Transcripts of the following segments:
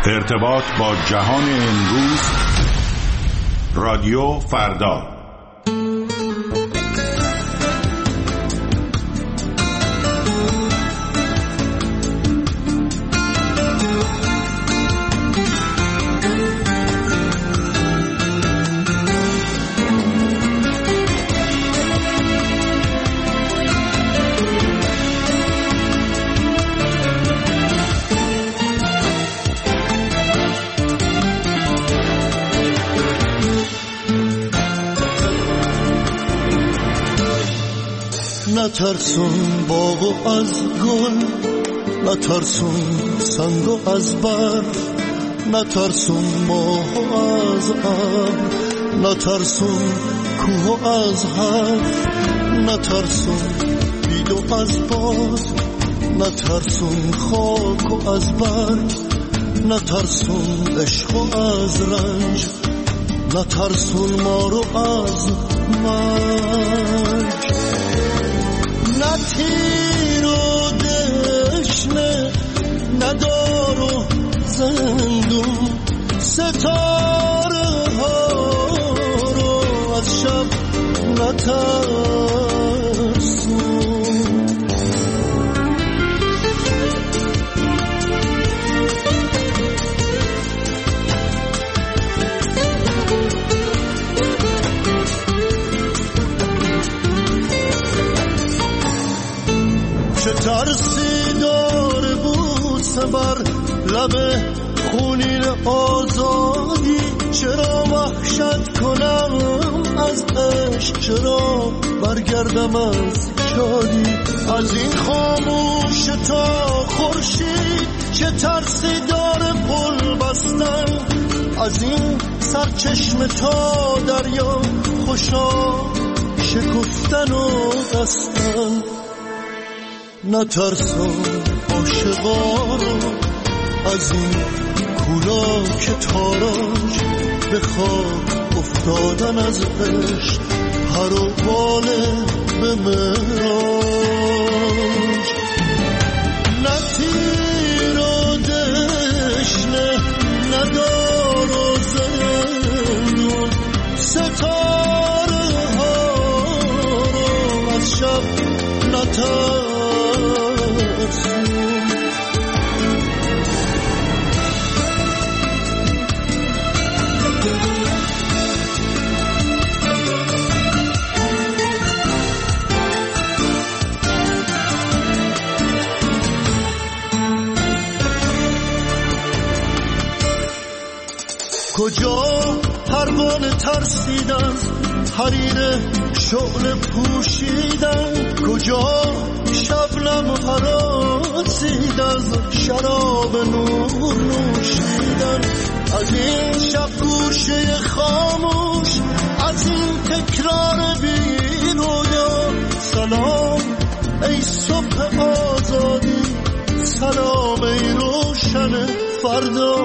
ارتباط با جهان امروز، رادیو فردا. نترسون باغ از گل، نترسون سنگ از برف، نترسون ماه از ابر، نترسون کوه از حرف، نترسون بید از باد، نترسون خاک از برگ، نترسون عشق از رنج، نترسون مارو از مرگ. نه تیر و دشنه، نه دار و زندون، ستاره ها رو از شب نترسون. چه ترسی داره بوسه بر لب خونین آزادی، چرا وحشت کنم از عشق، چرا برگردم از شادی، از این خاموش تا خورشید. چه ترسی داره پل بستن، از این سرچشمه تا دریا، خوشا شکفتن و بستن. نترسان عاشقا رو از این کولا که تاراج، به خاک افتادن از عشق، هر و باله به معراج. نه تیر و دشنه، نه دار و زندون، ستاره ها رو از شب نترسون. کجا پروانه ترسیدن، حریر شعله پوشیدن، کجا شبنم هراسیدن، شراب نور نوشیدن. از این شب گوشه خاموش، از این تکرار بی رویا، سلام ای صبح آزادی، سلام ای روشن فردا.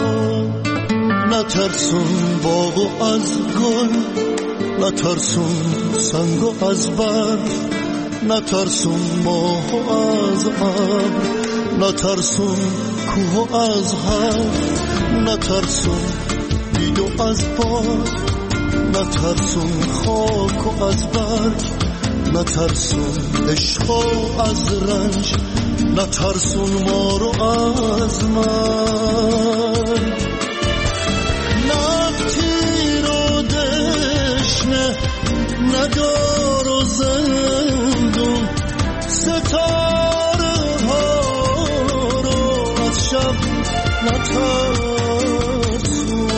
نترسون باغ از گل، نترسون سنگ از برف، نترسون ماه از ابر، نترسون کوه از حرف، نترسون بید از باد، نترسون خاک از برگ، نترسون عشق از رنج، نترسون مارو از مرگ. ندار و زندون، ستاره ها رو از شب نترسون.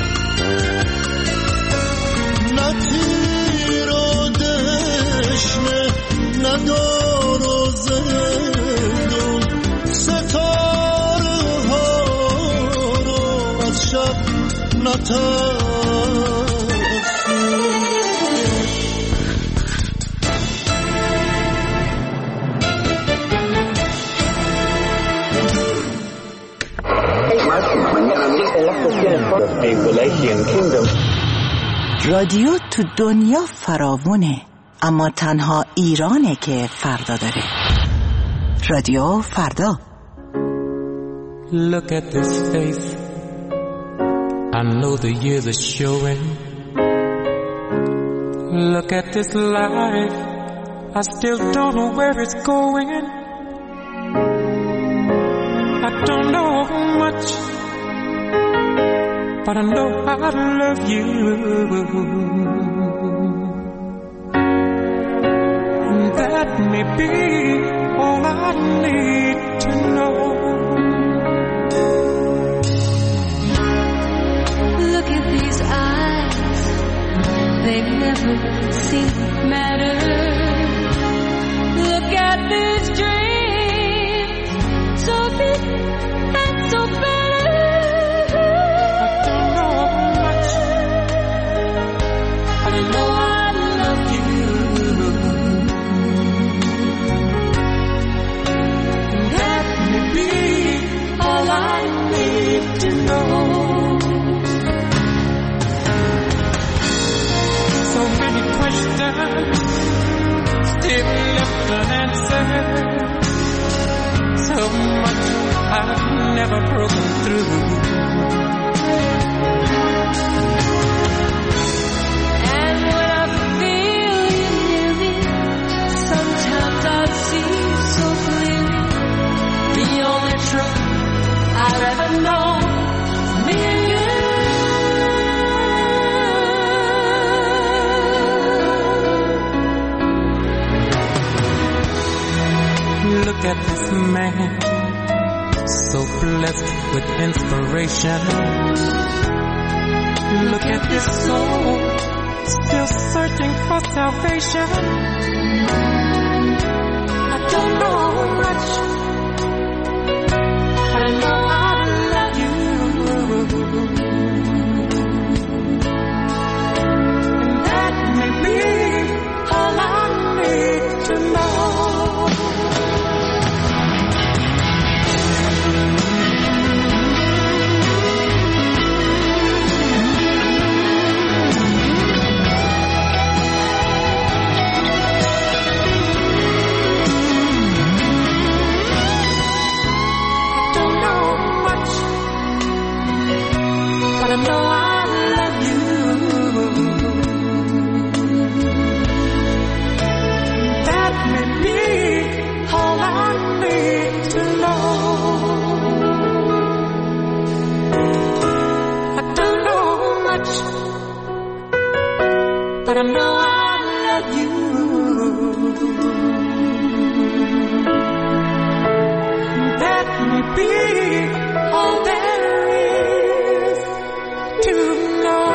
نه تیر و دشنه، ندار و زندون، ستاره ها رو از شب نترسون. رادیو تو دنیا فراوونه، اما تنها ایرانه که فردا داره. رادیو فردا. Look at this face, I know the years are showing. Look at this life, I still don't know where it's going. I don't know much, but I know I love you. And that may be all I need to know. Look at these eyes, they've never seemed to matter. Look at these dreams, so big and so better. I don't know much, but I know I love you. And that may be all I need to know. So many questions still left unanswered. So much I've never broken through. And when I feel you near me, sometimes I see so clearly the only truth I've ever known, me and you. Look at this man, so blessed with inspiration. Look at this soul, still searching for salvation. I don't know much, but I know I love you. And that may be all I need to know. I know I love you. That may be all I need to know. I don't know much, but I know I love you. That may be all there is to know.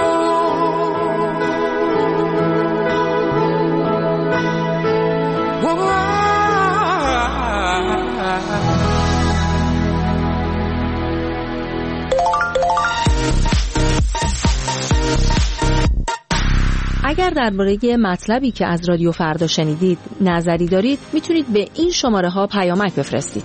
اگر درباره مطلبی که از رادیو فردا شنیدید نظری دارید میتونید به این شماره ها پیامک بفرستید.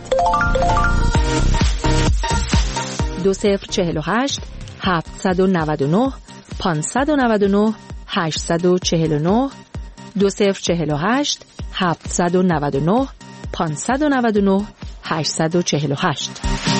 2048 799 599 849 2048 799 599 848.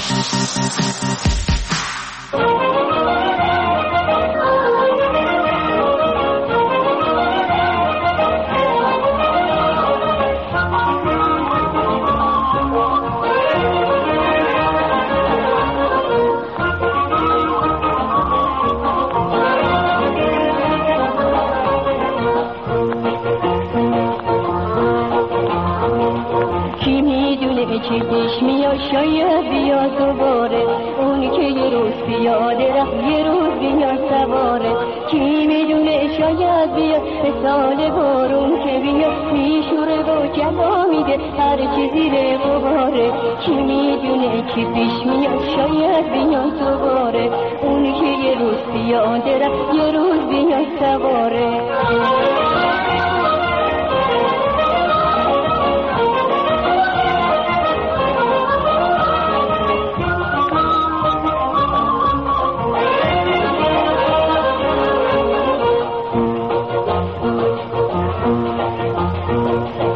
چی پیش میاد شاید بیا دوباره اونی که یه روز پیاده رفت یه روز بیا سواره کی میدونه شاید بیا مثال بارون که بیا میشوره و جلا میده هر چیزی ره غباره کی میدونه چی پیش میاد شاید بیا دوباره اونی که یه روز پیاده رفت یه روز بیا سواره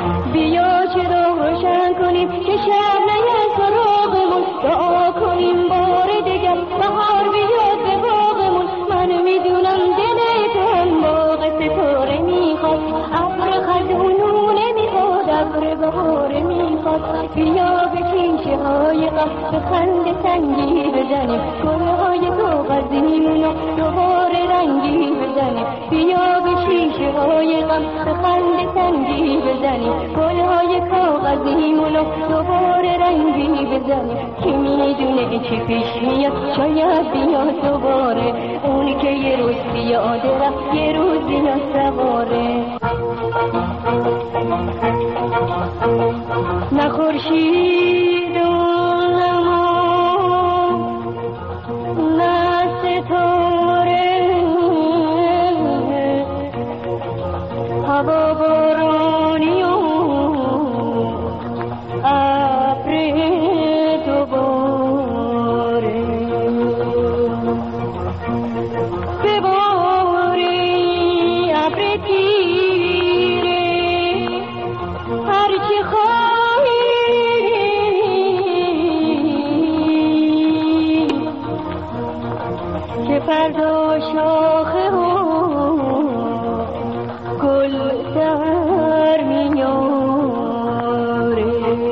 شب نیست سراغمون دعا کنیم خنده سنگی بزنیم گلهای کاغذیمونو دوباره رنگی بزنیم بیا به شیشه های غم به خنده سنگی بزنیم گلهای کاغذیمونو دوباره رنگی بزنیم کی میدونه چی پیش میاد شاید بیاد دوباره اونی که یه روز بیاده رفت یه روز بیاد سواره نه خورشید و زمان نه ستاره هوا بارانی و ابر دوباره بباری ابر تیره هرچی خواهی که فردا شاخه و گل در میاره.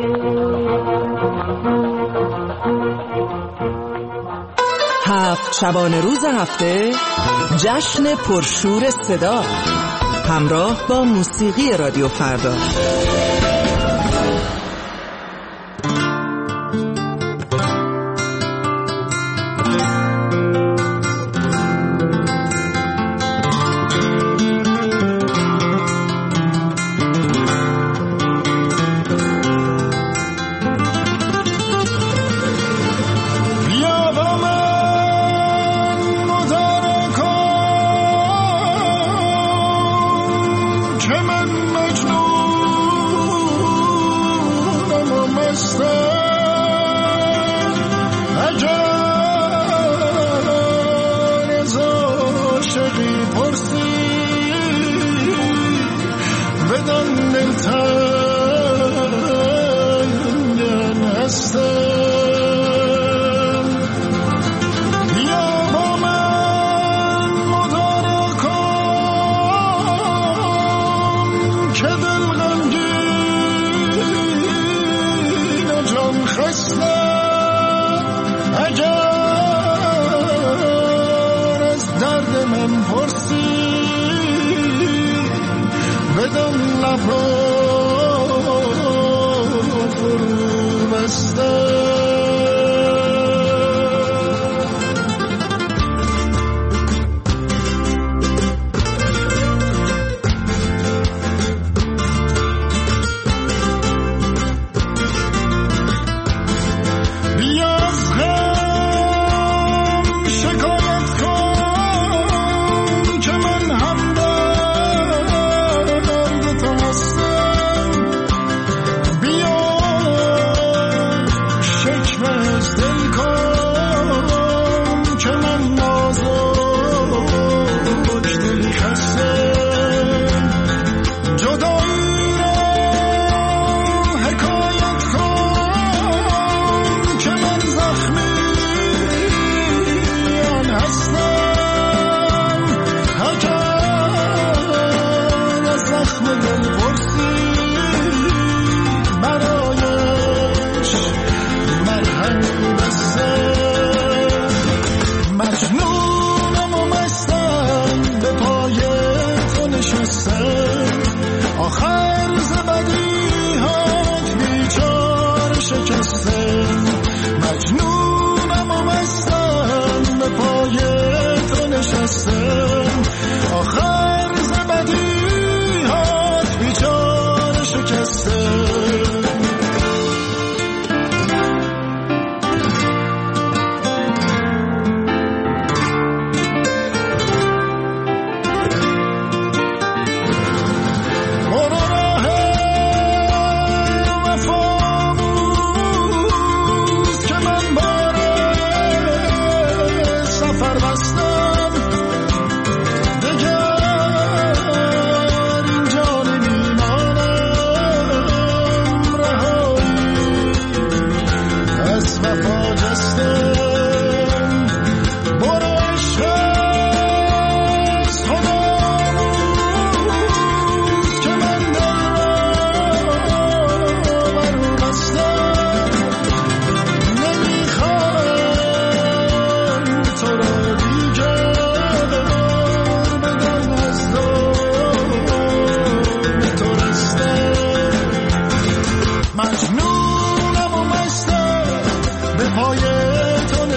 هفت شبانه روز هفته جشن پرشور صدا همراه با موسیقی رادیو فردا.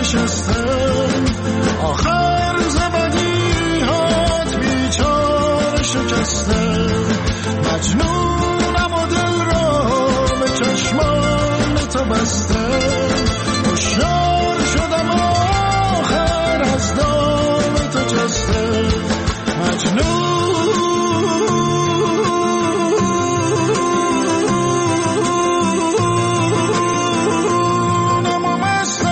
نشستم آخر زبدیهات بیچاره شکستم مجنونم و دل را به چشمان تو بستم هوشیار شدم آخر از دام تو جستم مجنونم و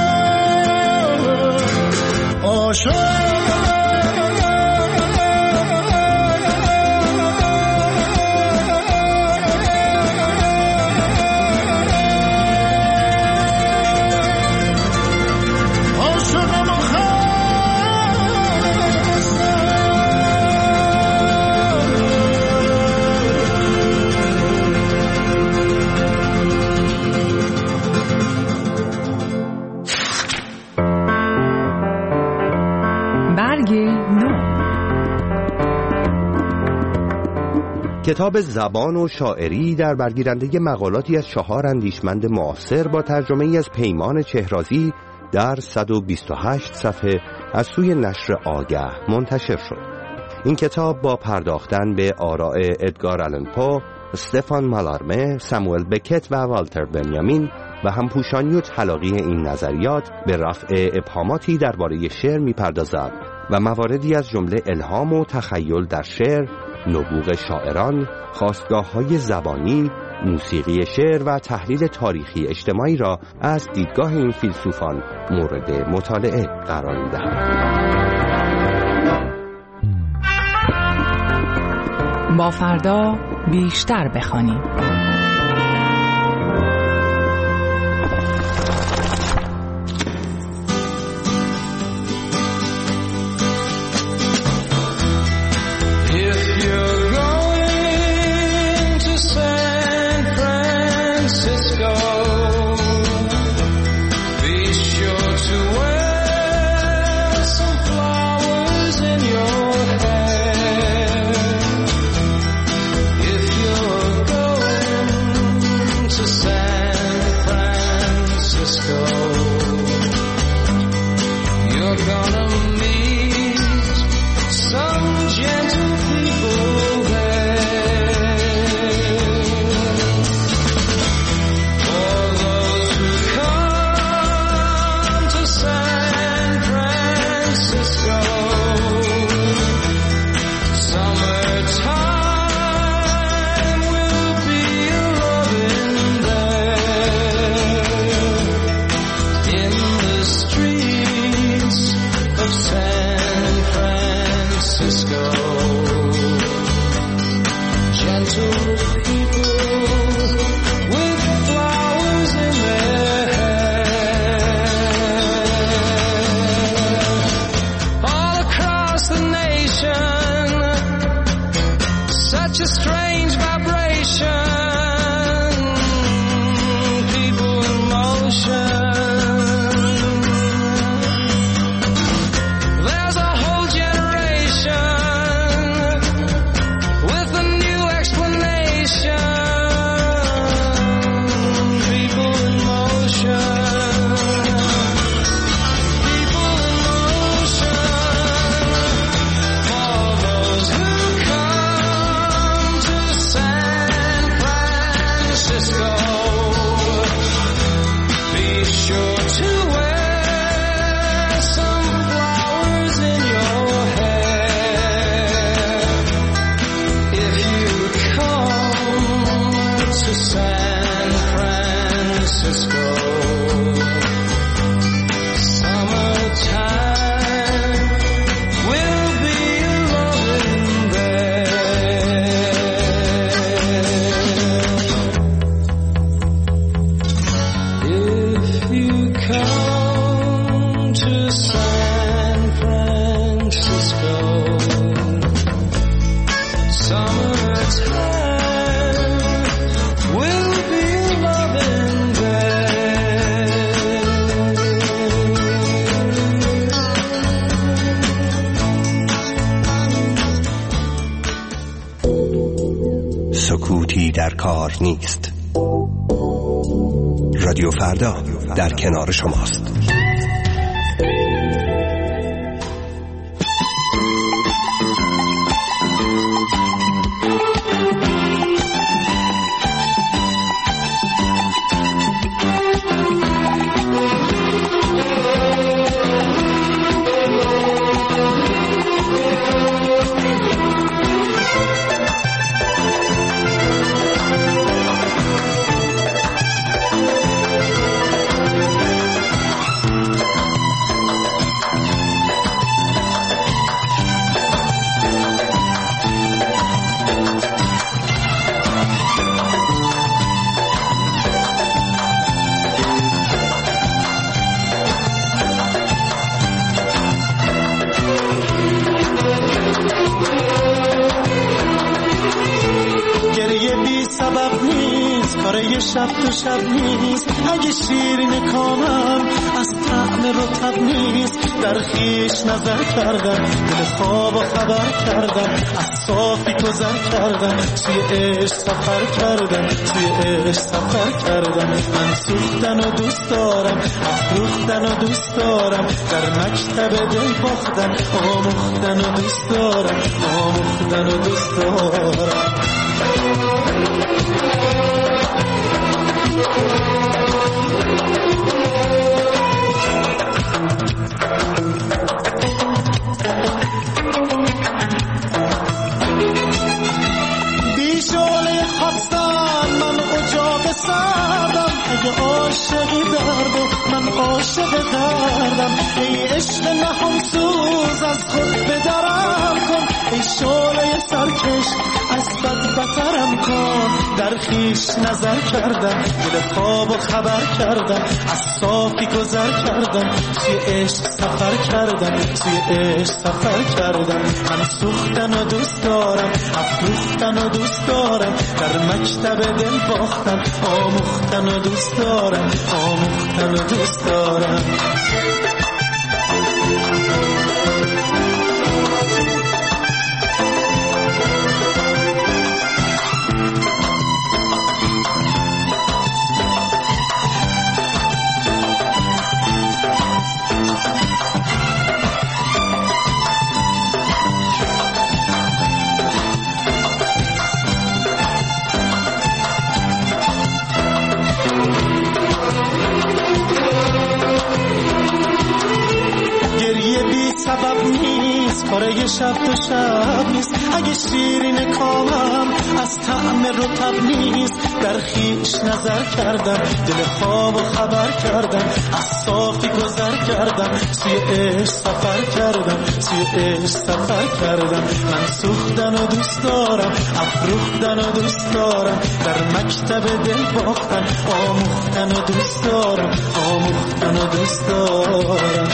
مستم عاشق کتاب زبان و شاعری در برگیرنده مقالاتی از 4 اندیشمند معاصر با ترجمه‌ای از پیمان چهرازی در 128 صفحه از سوی نشر آگه منتشر شد. این کتاب با پرداختن به آراء ادگار آلن پو، استفان مالارمه، ساموئل بکت و والتر بنیامین و همپوشانی و تلاقی این نظریات به رفع ابهاماتی درباره شعر می‌پردازد و مواردی از جمله الهام و تخیل در شعر، نبوغ شاعران، خاستگاه‌های زبانی، موسیقی شعر و تحلیل تاریخی اجتماعی را از دیدگاه این فیلسوفان مورد مطالعه قرار می‌دهد. با فردا بیشتر بخوانیم. سکوتی در کار نیست. رادیو فردا در کنار شماست. شب تو شب نیست. اگه شیرین کامم از طعم رطب نیست. در خیش نظر کردم، دل خواب و خبر کردم، از صافی گذر کردم، توی عشق سفر کردم، توی عشق سفر کردم. من سوختن و دوست دارم، افروختن و دوست دارم، در مکتب دل باختن، آموختن و دوست دارم، آموختن و دوست دارم. بیشاله خواستم من اجاق سردم، اگه عاشقی درد من عاشق دردم. ای عشق نهم سوز از خود بدرم کن، ای شعله سرکش از بد بترم کن. در خیش نظر کردم، دل خواب و خبر کردم، از صافی گذر کردم، توی عشق سفر کردم، توی عشق سفر کردم. من سوختن و دوست دارم، افروختن و دوست دارم، در مکتب دل باختن، آموختن و دوست دارم، آموختن و دوست دارم. سبب نیست، کاره شب تو شب نیست. اگه شیرین کامم از طعم رطب نیست. در خیش نظر کردم، دل خواب و خبر کردم، از صافی گذر کردم، توی عشق سفر کردم، توی عشق سفر کردم. من سوختن و دوست دارم، افروختن و دوست دارم، در مکتب دل باختن، آموختن و دوست دارم، آموختن و دوست دارم.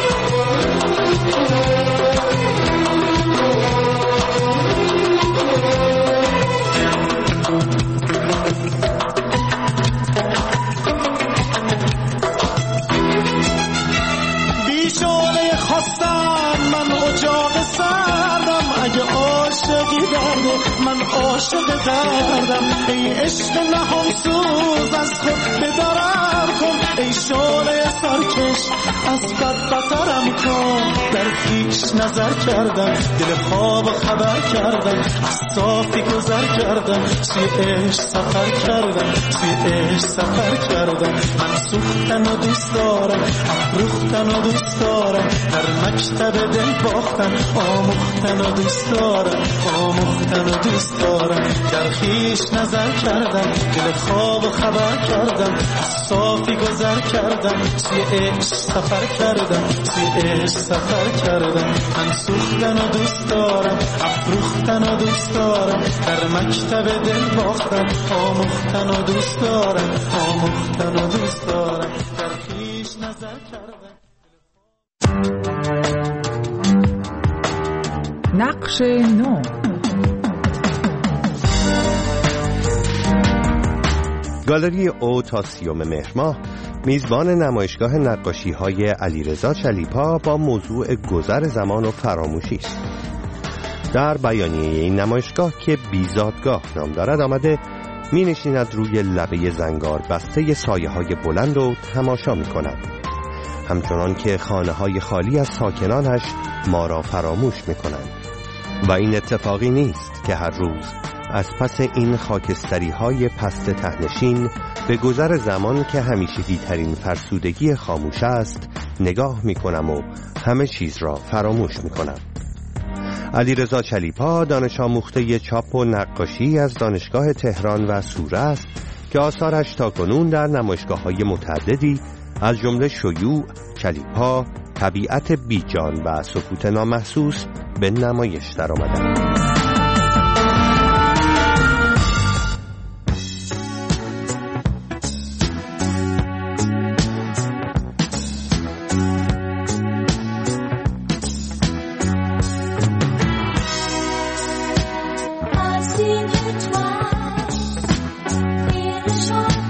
بیشاله خواستم من اجاق سردم، اگه عاشقی درده من عاشق دردم. ای عشق نهم سوز از خود بدرم کن، ای شعله سرکش از بد بترم کن. در خیش نظر کردم، دل خواب و خبر کردم، از صافی گذر کردم، توی عشق سفر کردم، توی عشق سفر کردم. من سوختن و دوست دارم، افروختن و دوست دارم، در مکتب دل باختن، آموختن و دوست دارم، آموختن و دوست دارم. در خیش نظر کردم، دل خواب و خبر کردم، از صافی گذر کردم، توی عشق سفر کردم، توی عشق سفر کردم. من سوختن و دوست دارم، افروختن و دوست دارم، در مکتب دل باختن، آموختن و دوست دارم، آموختن و دوست دارم. در خیش نظر کردم. نقش نو. گالری او تا 30 مهر ماه میزبان نمایشگاه نقاشی‌های علیرضا چلیپا با موضوع گذر زمان و فراموشی است. در بیانیه این نمایشگاه که بیزادگاه نام دارد آمده می نشیند روی لبه زنگار بسته سایه‌های بلند و تماشا می کند، همچنان که خانه‌های خالی از ساکنانش ما را فراموش می کنند. و این اتفاقی نیست که هر روز از پس این خاکستری‌های پست تهنشین به گذر زمان که همیشگی ترین فرسودگی خاموش است نگاه می کنم و همه چیز را فراموش می کنم. علیرضا چلیپا دانش آموخته چاپ و نقاشی از دانشگاه تهران و سوره است که آثارش تاکنون در نمایشگاه‌های متعددی از جمله شیوع، چلیپا، طبیعت بیجان و سکوت نامحسوس به نمایش درآمدند. I've seen you twice in a short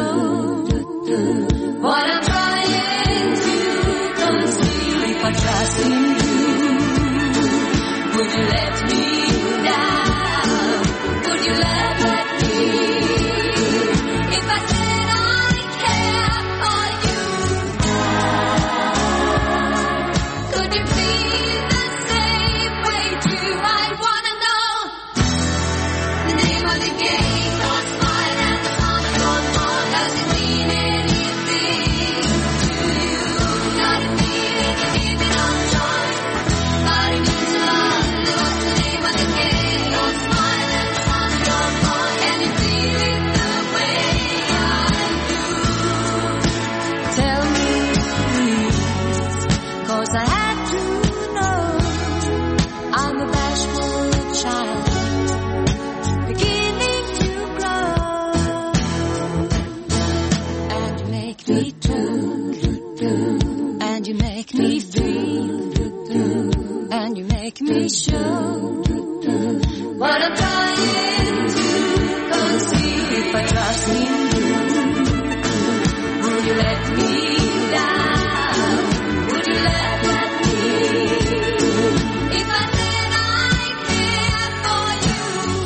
what I'm trying to conceal. If I trust in you, would you let me down? Would you let me? If I said I care for you, could you feel the same way too? I wanna know the name of the game. Your smile and the sound of your song. Does it mean anything to you? Got a feeling you give it all choice, but it means a lot. What's the name of the game? Your smile and the sound of your song. Can you feel it the way I do? Tell me, please, 'cause I had to know. I'm a bashful child, beginning to grow, and you make me do, and you make me feel, and you make me show what I'm trying to conceal. If I trust in you, would you let me down? Would you let me? If I said I care for you,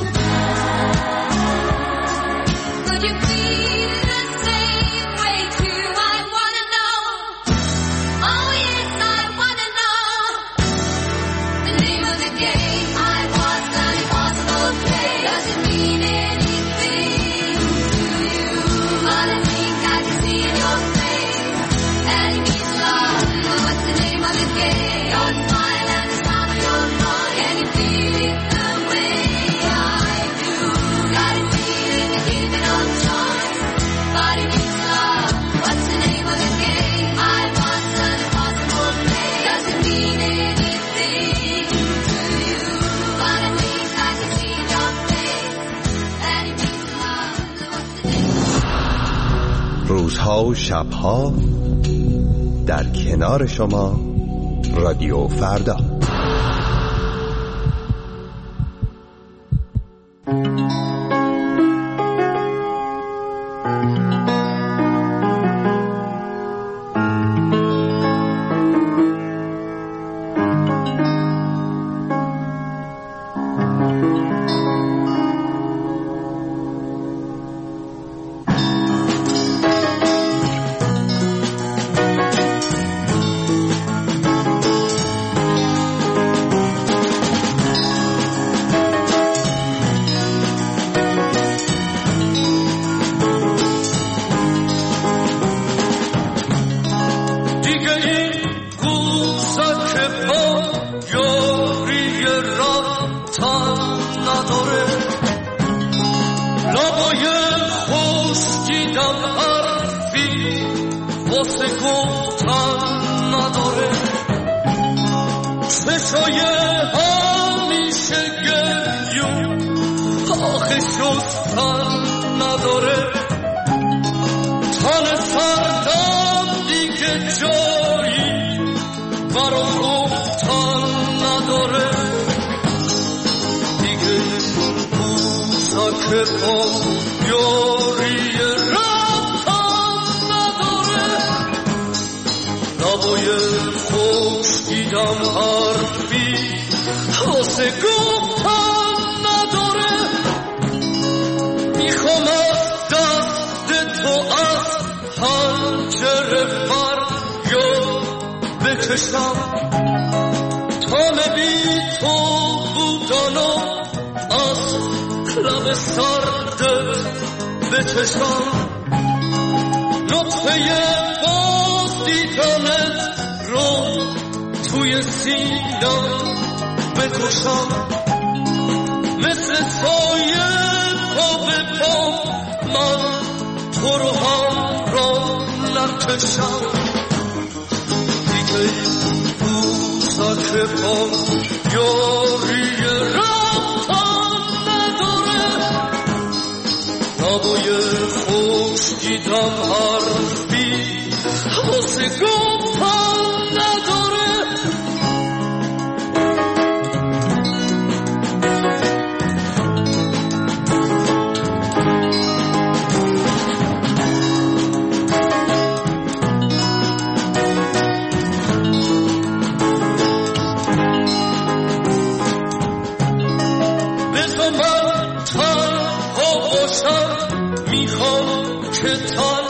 could you feel the same way too? I wanna know. Oh yes, I wanna know the name of the game. I was an impossible play. Does it mean anything to you? All I think I can see in your face, and it means love. What's the name of the game? Your smile and the sound of your song. Can you feel it the way I do? Got a feeling you give it all choice, but it means love. What's the name of the game? I was an impossible play. Does it mean anything to you? All I think I can see in your face, and it means love. What's the name? روزها و شبها در کنار شما رادیو فردا.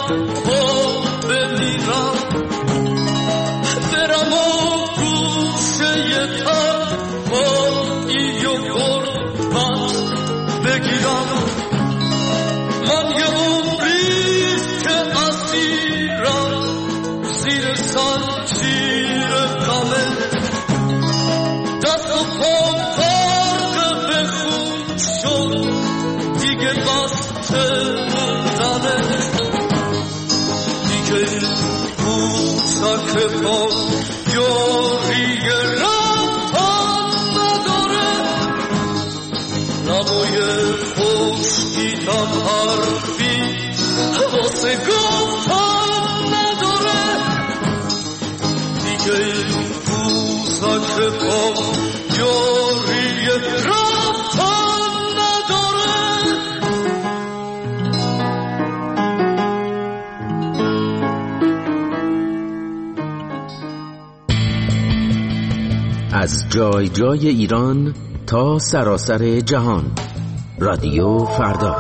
از جای جای ایران تا سراسر جهان، رادیو فردا.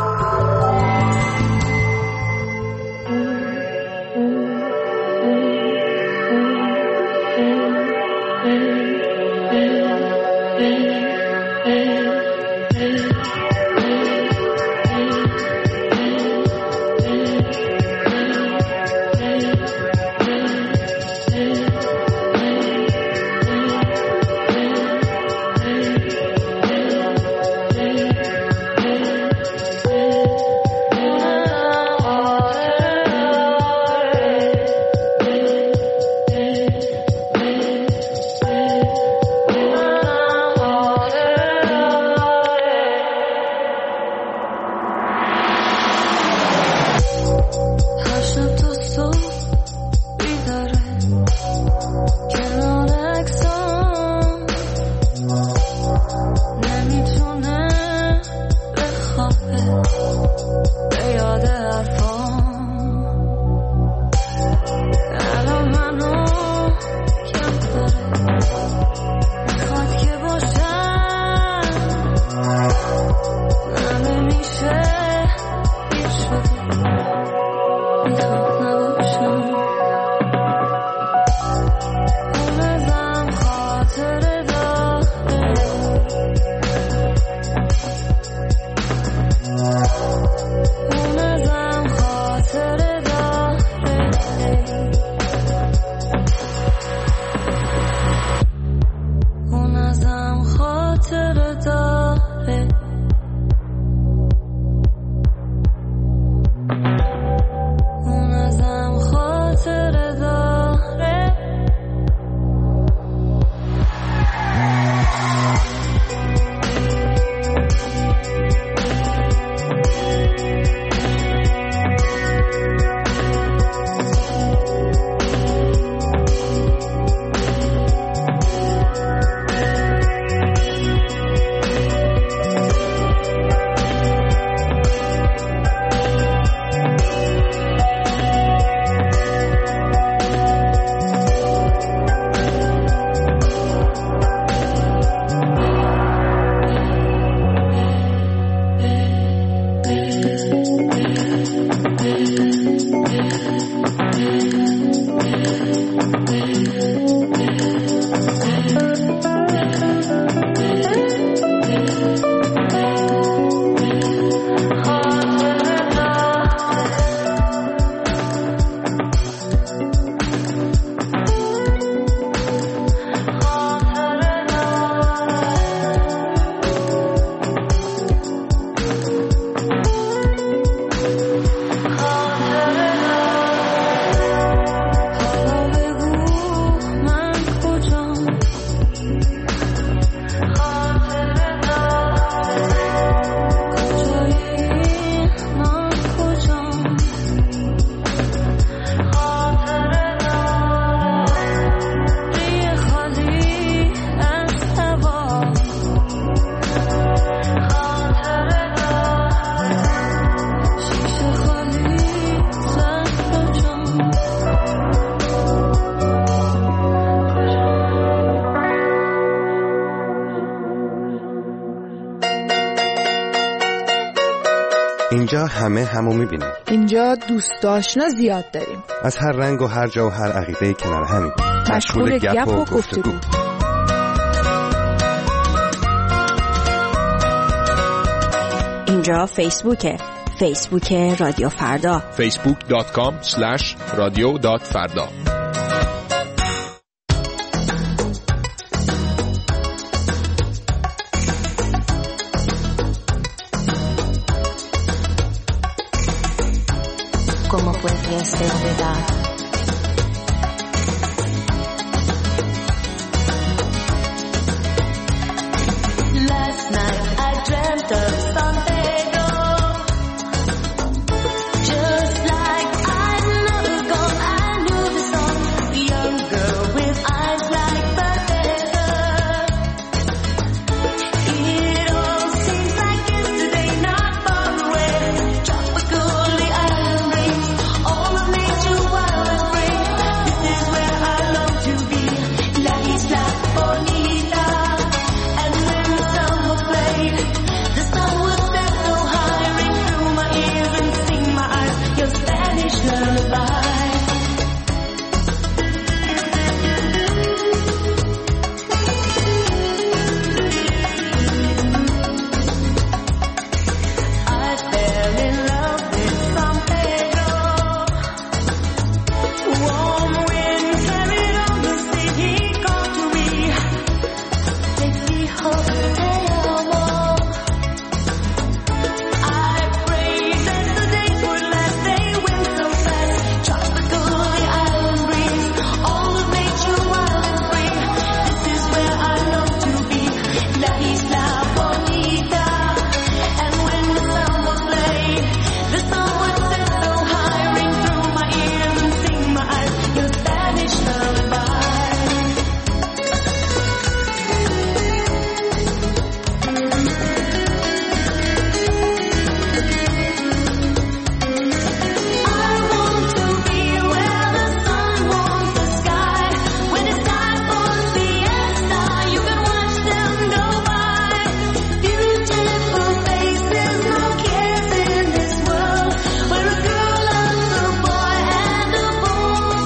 همه همو میبینیم. اینجا دوست آشنا زیاد داریم. از هر رنگ و هر جا و هر عقیده کنار همین. مشغول گپ و گفتگو. اینجا فیسبوکه. فیسبوک رادیو فردا. facebook.com/radio.farda. Como puede ser verdad. Last night I dreamt of San Pedro, just like I'd never gone. I knew the song, the young girl with eyes like the desert. It all seems like yesterday, not far away. Tropical island breeze, all of nature wild and free. This is where I long to be, La Isla Bonita. And when the summer played, the sun would set so high, ring through my ears and sting my eyes, your Spanish lullaby. I fell in love with San Pedro. Warm wind carried on the sea, he called to me. Te dijo te amo. I prayed that the days would last, they went so fast. Tropical island breeze, all of nature wild and free. This is where I long to be, La Isla Bonita. And when the summer played, the sun would set so high, ring through my ears and sting my eyes, your Spanish lullaby. I want to be where the sun warms the sky. When it's time for siesta, you can watch them go by. Beautiful faces, no cares in this world, where a girl loves a boy and a boy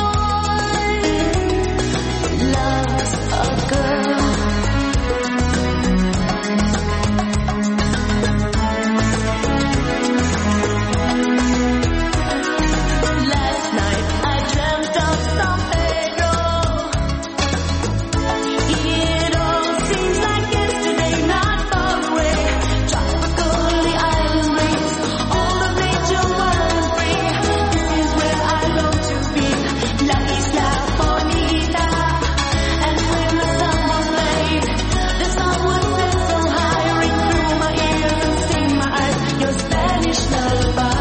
loves a girl. Last night I dreamt of San Pedro. It all seems like yesterday, not far away. Tropical island breeze, all of nature wild and free. This is where I long to be, La Isla Bonita. And when the summer played, the sun would set so high, ring through my ears and sting my eyes, your Spanish lullaby.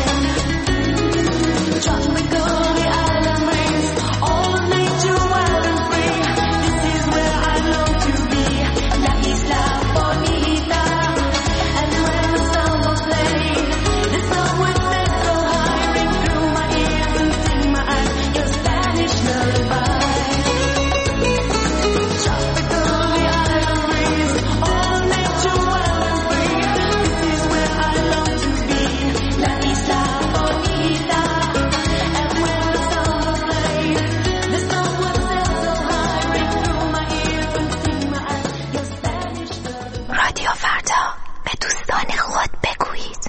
Tropical island breeze, all of nature wild and free. This is where I long to be, La Isla Bonita. And when the summer played, the sun would set so high, ring through my ears and sting my eyes, your Spanish lullaby. Tropical island breeze, all of nature wild and free. This is where I long to be, La Isla Bonita. And when the summer played, the sun would set so high, ring through my ears and sting my eyes, your Spanish lullaby. رادیو فردا، به دوستان خود بگویید.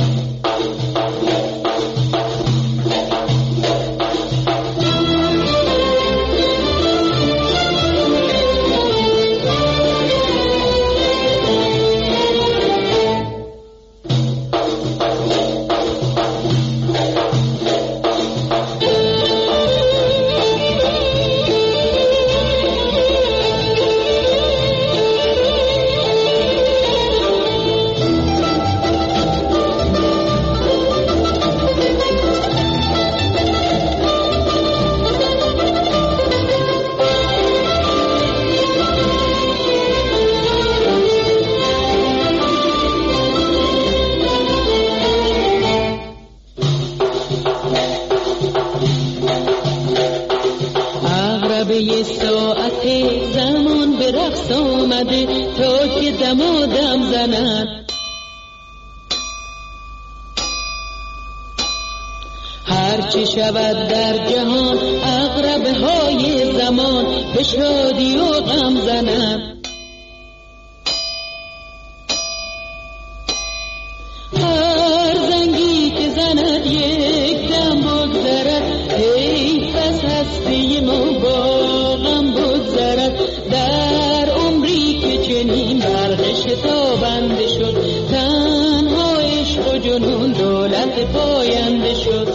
عقربه ساعت زمان به رقص آمده تا که دمادم زند. هرچی شود در جهان عقربه های زمان به شادی و غم زند. هر زنگی که زند یک دم بگذرد، حیف از هستی ما با غم بگذرد. در عمری که چنین برق شتابنده شد، تنها عشق و جنون دولت پاینده شد.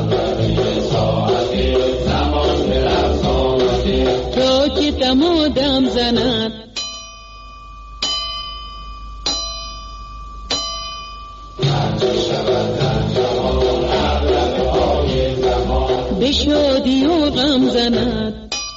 زمان برفت آمده تا که دم و دم زند. به شادی و غم زند.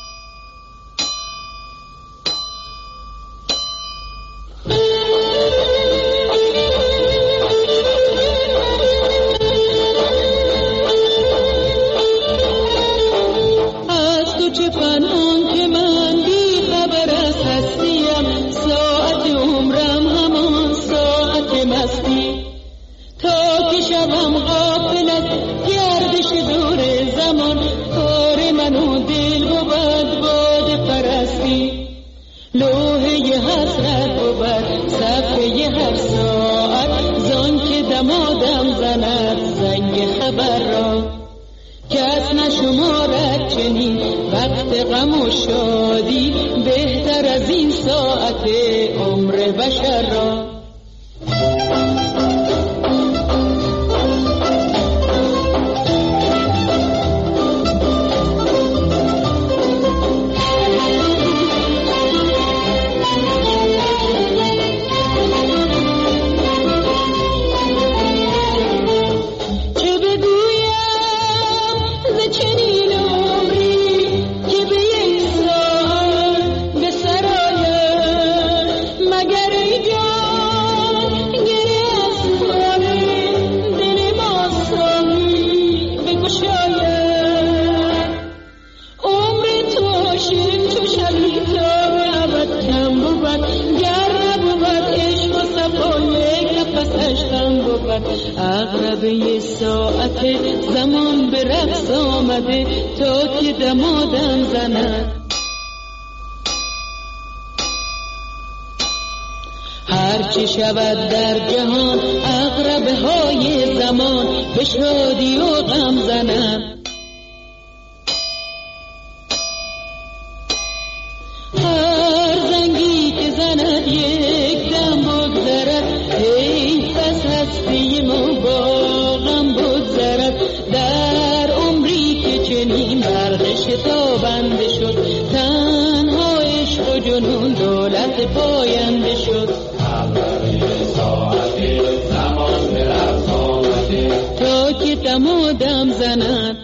عقربه ساعت زمان به رقص آمده تا که دم و دم زند. هرچی شود در جهان عقربه های زمان به شادی و غم زند. هر زنگی که زند یک دم بگذرد، حیف از هستی ما با غم بگذرد. در عمری که چنین برق شتابنده شد، تنها عشق و جنون دولت پاینده شد. زمان برفت آمده تا که دم و دم زند.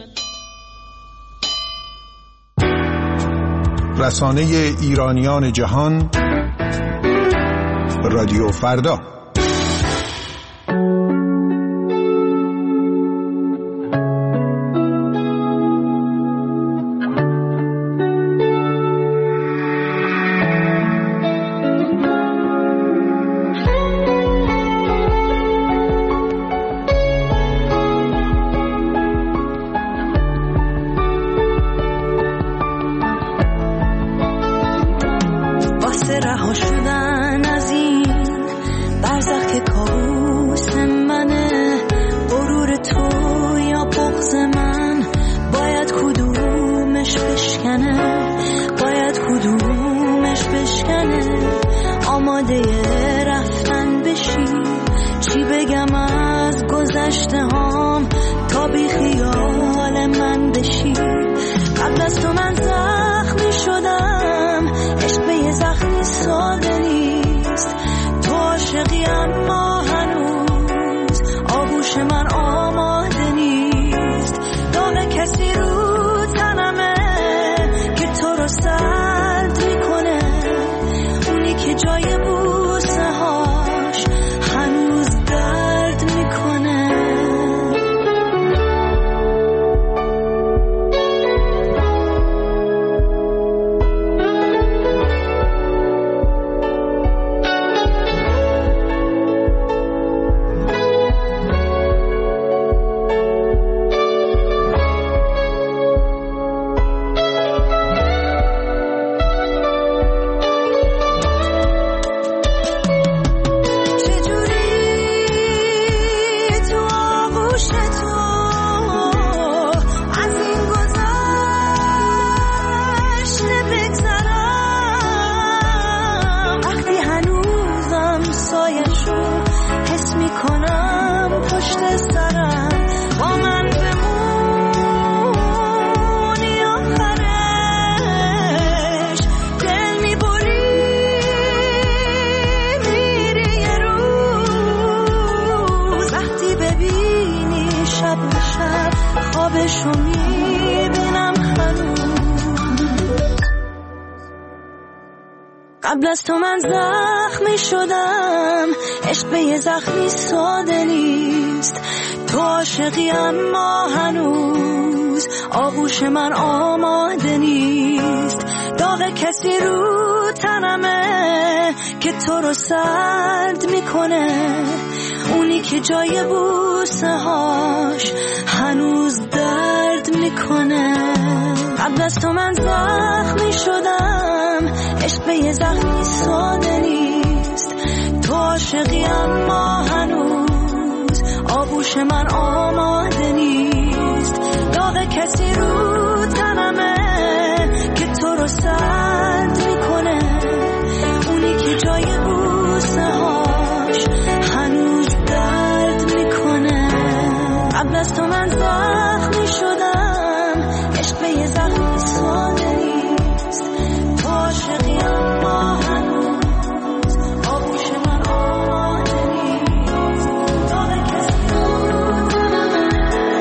رسانه ایرانیان جهان، رادیو فردا. لبشو میبینم قبل از تو من زخمی شدم، عشق به یه زخمی ساده نیست. تو عاشقی اما هنوز آغوش من آماده نیست. داغ کسی رو تنمه که تو رو سرد میکنه، اونی که جای بوسه هاش هنوز درد میکنه. قبل از تو من زخمی شدم، عشق به یه زخمی ساده نیست. تو عاشقی اما هنوز آغوش من آماده نیست. داغ کسی رو تنمه که تو رو سرد میکنه، اونی که جای بوسه هاش هنوز درد میکنه. قبل از تو من زخمی شدم، عشق به یه زخمی ساده نیست. تو عاشقی اما هنوز آغوش من آماده نیست. داغ کسی رو تنمه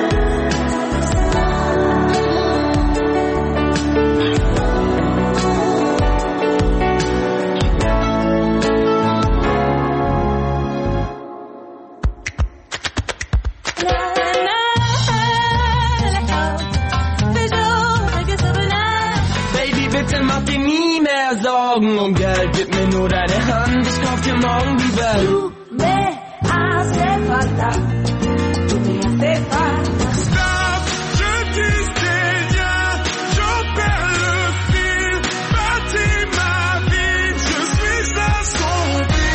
Sorgen um Geld, gib mir nur deine Hand, ich kauf dir morgen die Welt. Du me hace falta, du me hace falta. Stop, je disais rien, je perds le fil, bâtis ma vie, je suis assombri.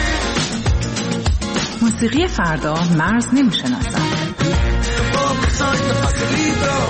موسیقی فردا مرز نمیشناسد.